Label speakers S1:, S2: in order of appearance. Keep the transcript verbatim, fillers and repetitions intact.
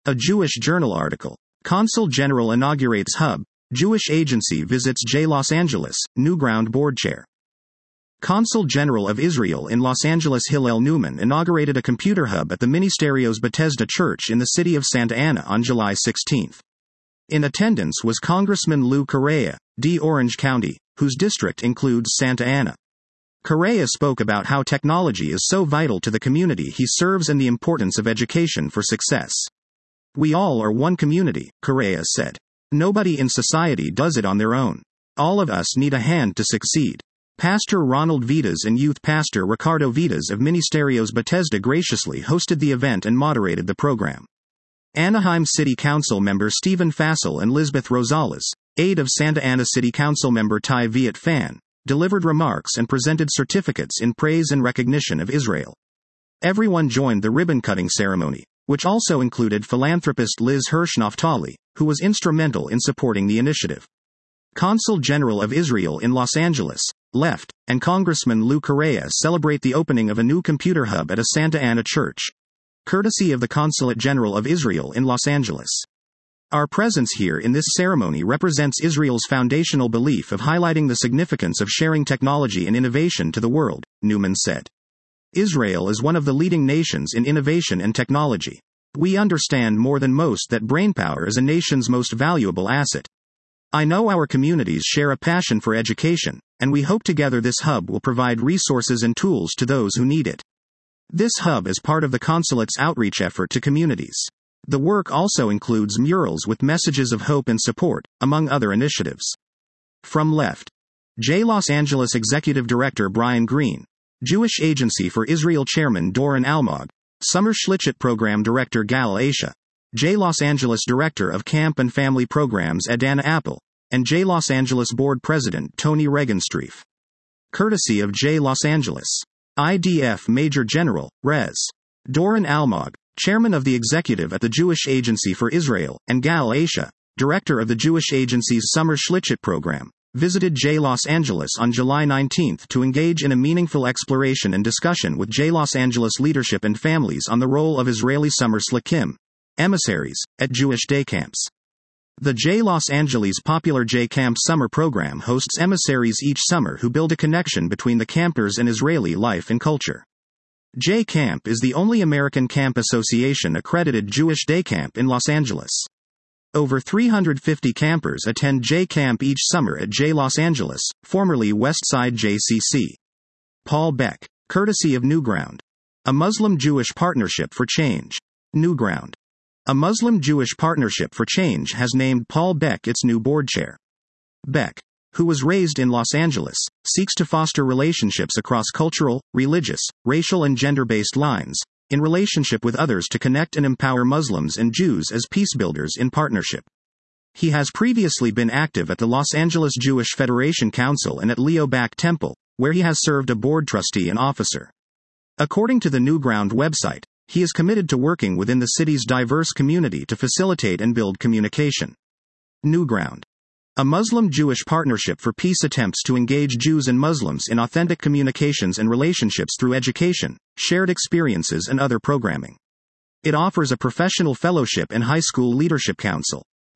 S1: A Jewish Journal article. Consul General inaugurates hub. Jewish agency visits J. Los Angeles, Newground board chair. Consul General of Israel in Los Angeles Hillel Newman inaugurated a computer hub at the Ministerios Bethesda Church in the city of Santa Ana on July sixteenth. In attendance was Congressman Lou Correa, D. Orange County, whose district includes Santa Ana. Correa spoke about how technology is so vital to the community he serves and the importance of education for success. "We all are one community," Correa said. "Nobody in society does it on their own. All of us need a hand to succeed." Pastor Ronald Vitas and Youth Pastor Ricardo Vitas of Ministerios Bethesda graciously hosted the event and moderated the program. Anaheim City Council member Stephen Fassel and Lisbeth Rosales, aide of Santa Ana City Council member Ty Viet Fan, delivered remarks and presented certificates in praise and recognition of Israel. Everyone joined the ribbon-cutting ceremony, which also included philanthropist Liz Hirsch Naftali, who was instrumental in supporting the initiative. Consul General of Israel in Los Angeles, Left, and Congressman Lou Correa celebrate the opening of a new computer hub at a Santa Ana church, courtesy of the Consulate General of Israel in Los Angeles. "Our presence here in this ceremony represents Israel's foundational belief of highlighting the significance of sharing technology and innovation to the world," Newman said. "Israel is one of the leading nations in innovation and technology. We understand more than most that brainpower is a nation's most valuable asset. I know our communities share a passion for education, and we hope together this hub will provide resources and tools to those who need it." This hub is part of the consulate's outreach effort to communities. The work also includes murals with messages of hope and support, among other initiatives. From Left. J. Los Angeles Executive Director Brian Green, Jewish Agency for Israel Chairman Doron Almog, Summer Schlichtet Program Director Gal Aisha, J. Los Angeles Director of Camp and Family Programs Adana Apple, and J. Los Angeles Board President Tony Regenstreif. Courtesy of J. Los Angeles I D F Major General, Res. Doron Almog, Chairman of the Executive at the Jewish Agency for Israel, and Gal Aisha, Director of the Jewish Agency's Summer Schlichtet Program, visited J. Los Angeles on July nineteenth to engage in a meaningful exploration and discussion with J. Los Angeles leadership and families on the role of Israeli summer shlichim, emissaries, at Jewish day camps. The J. Los Angeles popular J Camp summer program hosts emissaries each summer who build a connection between the campers and Israeli life and culture. J Camp is the only American Camp Association accredited Jewish day camp in Los Angeles. Over three hundred fifty campers attend J Camp each summer at J Los Angeles, formerly Westside J C C. Paul Beck, courtesy of Newground. A Muslim-Jewish Partnership for Change. Newground. A Muslim-Jewish Partnership for Change has named Paul Beck its new board chair. Beck, who was raised in Los Angeles, seeks to foster relationships across cultural, religious, racial and gender-based lines, in relationship with others to connect and empower Muslims and Jews as peacebuilders in partnership. He has previously been active at the Los Angeles Jewish Federation Council and at Leo Back Temple, where he has served a board trustee and officer. According to the Newground website, he is committed to working within the city's diverse community to facilitate and build communication. Newground. A Muslim-Jewish Partnership for Peace attempts to engage Jews and Muslims in authentic communications and relationships through education, shared experiences and other programming. It offers a professional fellowship and high school leadership council.